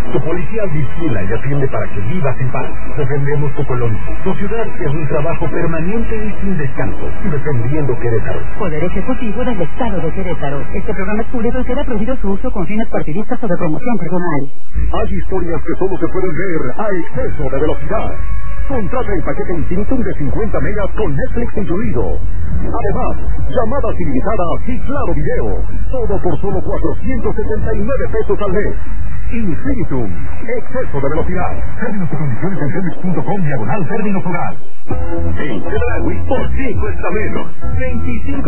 Tu policía vigila y atiende para que vivas en paz. Defendemos tu colonia. Tu ciudad es un trabajo permanente y sin descanso. Defendiendo Querétaro. Poder Ejecutivo del Estado de Querétaro. Este programa es público y queda prohibido su uso con fines partidistas o de promoción personal. Hay historias que solo se pueden ver a exceso de velocidad. Contrata el paquete Infinitum de 50 megas con Netflix incluido. Además, llamadas ilimitadas y claro video. Todo por solo 479 pesos al mes. Infinitum. Exceso de velocidad. Términos y condiciones en telmex.com/términos hogar. En Chedraui, por 5 está menos. 25